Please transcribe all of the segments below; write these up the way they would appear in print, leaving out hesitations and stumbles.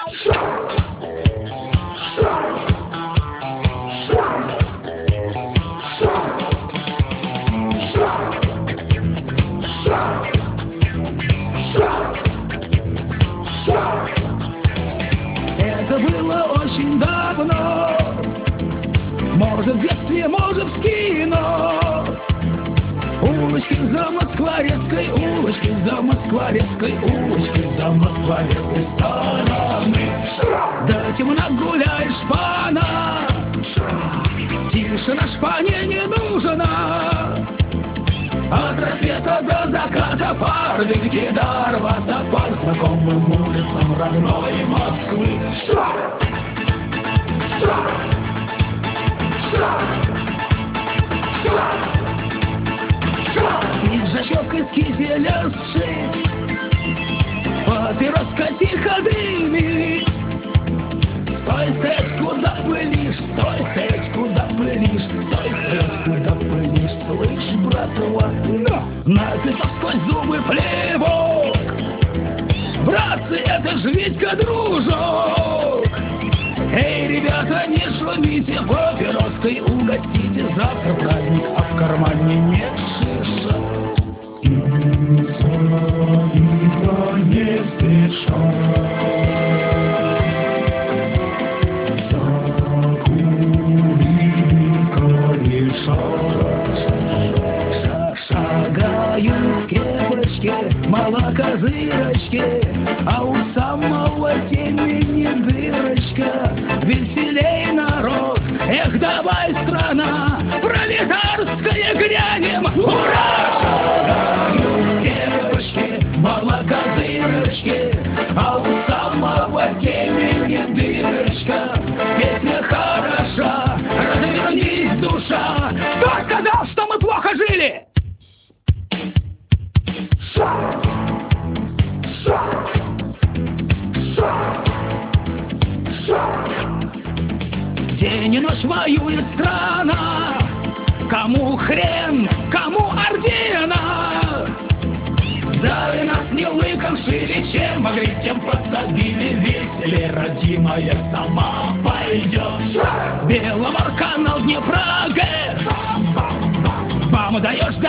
Это было очень давно, может в детстве, может в кино. Улочки за Москворецкой, улочки за Москворецкой, улочки за Москворецкой стороны. До темна гуляет шпана, тишина шпане не нужна. От рассвета до заката Парвик, Гидар, водопад знакомым улицам родной Москвы. Пиджачок из кителя сшить, папироска тихо дымит. Стой, секс, куда пылишь? Стой, секс, куда пылишь? Стой, секс, куда пылишь? Слышь, братва, написав сквозь зубы плевок. Братцы, это ж Витька, дружок. Эй, ребята, не шумите, папироской угостите. Завтра праздник, а в кармане нет шиша. Завтра не спеша шагают в кепочке молокозырочки, а у самого темени дырочка. Веселей народ, эх, давай, страна пролетарская, грянем, ура! Шагают в кепочке молокозырочки, а у самого темени дырочка. Песня хороша, развернись, душа. Кто сказал, что мы плохо жили? День и ночь воюет страна. Кому хрен, кому ордена? Сдали нас не лыком, шили, чем могли, тем подсобили. Веселей, родимая, сама пойдет. Беломор-канал, Днепра, ГЭС. Мама, даешь,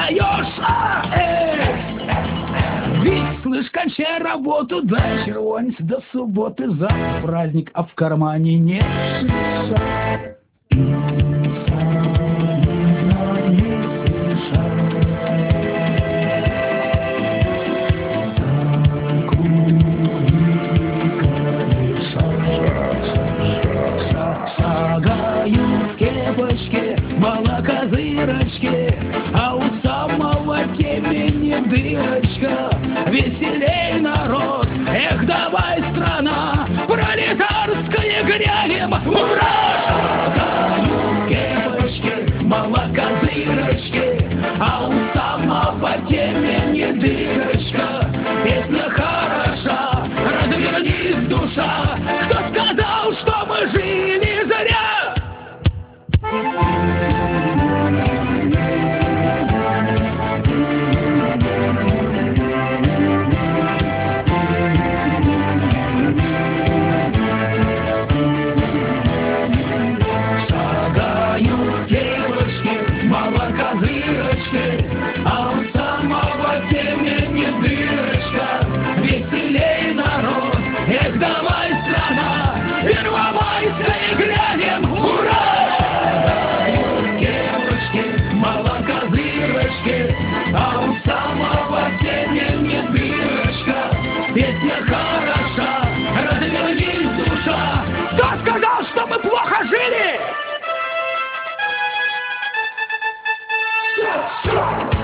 Вить, слышь, кончай работу, дай червонец до субботы. Завтра праздник, а в кармане нет шиша. Не спеша. Шагают в кепочке молокозырочки, а у самого темени дырочка. Веселей, народ, эх, давай, страна пролетарская, грянем, ура! Шагают в кепочке молокозырочки, а у самого темени дырочка. Песня хороша, развернись, душа. Кто сказал, что мы жили зря? Шагают в кепочке молокозырочки, а у самого темени дырочка. Веселей, народ, эх, давай, страна первомайская, грянем, ура! Шагают в кепочке молокозырочки, а у самого темени дырочка. Песня хороша, развернись, душа. Кто сказал, что мы плохо жили?